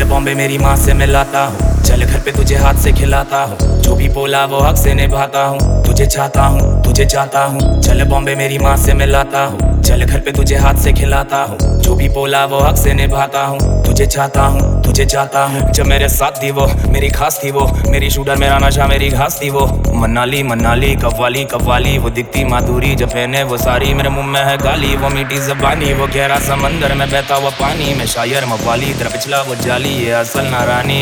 बॉम्बे मेरी माँ से मिलाता हूँ, चल घर पे तुझे हाथ से खिलाता हूँ, जो भी बोला वो हक से निभाता हूँ, तुझे चाहता हूँ तुझे चाहता हूँ। चल बॉम्बे मेरी माँ से मिलाता हूँ, चल घर पे तुझे हाथ से खिलाता हूँ, जो भी बोला वो हक से निभाता हूँ, तुझे चाहता हूँ तुझे चाहता हूँ। जब मेरे साथ थी वो मेरी खास थी, वो मेरी शूटर मेरा नशा मेरी घास थी, वो मनाली मनाली कव्वाली कव्वाली, वो दिखती माधुरी जब पहने वो सारी, मेरे मुंह में है गाली वो मीठी जबानी, वो गहरा समंदर में बहता हुआ पानी, मैं शायर मवाली तेरा पिछला वो जाली, ये असल नारानी।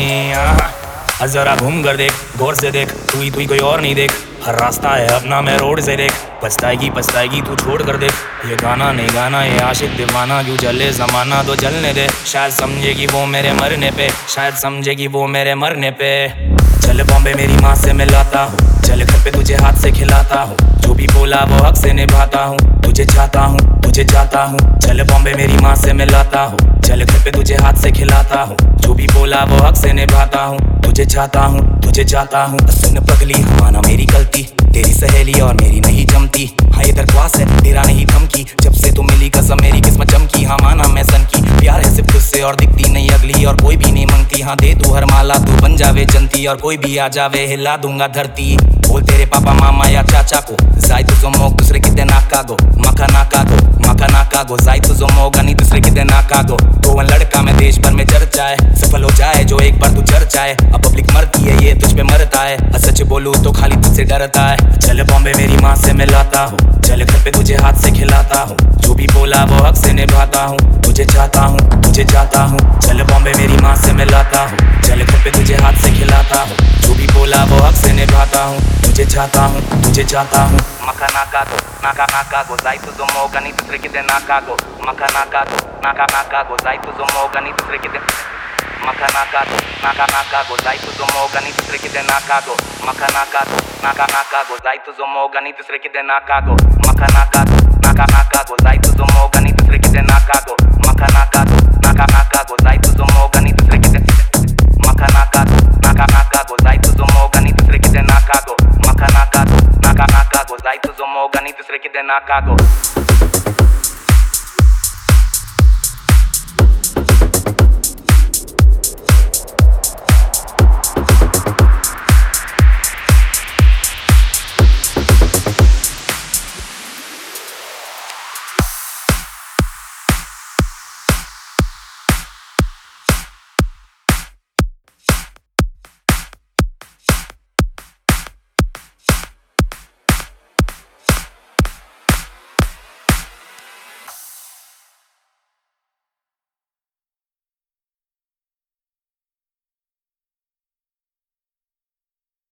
जरा घूम कर देख गौर से देख, तू ही कोई और नहीं देख, हर रास्ता है अपना मैं रोड से देख, पछताएगी तू छोड़ कर देख, ये गाना नहीं गाना ये आशिक दीवाना, क्यों जले जमाना तो जलने दे, शायद समझेगी वो मेरे मरने पे, शायद समझेगी वो मेरे मरने पे। चल बॉम्बे मेरी माँ से मिलाता हूँ, चल घर पे तुझे हाथ से खिलाता हूँ, जो भी बोला वो हक से निभाता हूँ, तुझे चाहता हूँ तुझे चाहता हूँ। चल बॉम्बे मेरी माँ से मिलाता हूँ, चल घर पे तुझे हाथ से खिलाता हूँ, जो भी बोला वो हक से निभाता हूँ, तुझे चाहता हूँ तुझे चाहता हूँ। सुन पगली माना मेरी गलती, तेरी सहेली और मेरी नहीं जमती, हाँ ये दरख्वास्त है तेरा नहीं धमकी, जब से तू मिली कसम मेरी किस्मत चमकी, हाँ माना मैं सन की, प्यार है सिर्फ तुझसे और दिखती नहीं अगली, और कोई भी नहीं मांगती, हाँ दे तू हर माला तू बन जावे जनती, और कोई भी आ जावे हिला दूंगा धरती। बोल तेरे पापा मामा या चाचा को, जाई तुझो मोग दूसरे किते नाकागो, मका नाकागो जाई तुझो मोग नहीं दूसरे किते नाकागो। गोवन लड़का मैं देश भर में चर्चा है, सफल हो जाए जो एक बार तू चर्चा है, अब पब्लिक मरती है ये तुझ पे मरता है, सच बोलूं तो खाली तुझसे डरता है। चल बॉम्बे मेरी माँ से मिलाता हूँ, चल घर पे तुझे हाथ से खिलाता हूँ, जो भी बोला वो हक से निभाता हूँ, तुझे चाहता हूँ तुझे चाहता हूँ। चल बॉम्बे मेरी माँ से मिलाता हूँ, चल घर पे तुझे हाथ से खिलाता हूँ, जो भी बोला वो हक से निभाता हूँ, तुझे चाहता हूँ तुझे चाहता हूँ। मका नाकागो जाई तुझो मोग नहीं दूसरे किते नाकागो, मका नाकागो जाई तुझो मोग नहीं दूसरे किते, मका नाकागो जाई तुझो मोग नहीं दूसरे किते नाकागो, मका नाकागो जाई तुझो मोग नहीं दूसरे किते नाकागो, मका नाकागो जाई तुझो मोग नहीं दूसरे किते नाकागो, मका नाकागो जाई तुझो मोग नहीं दूसरे किते, मका नाकागो जाई तुझो मोग नहीं दूसरे किते नाकागो, मका नाकागो जाई तुझो मोग नहीं दूसरे किते नाकागो।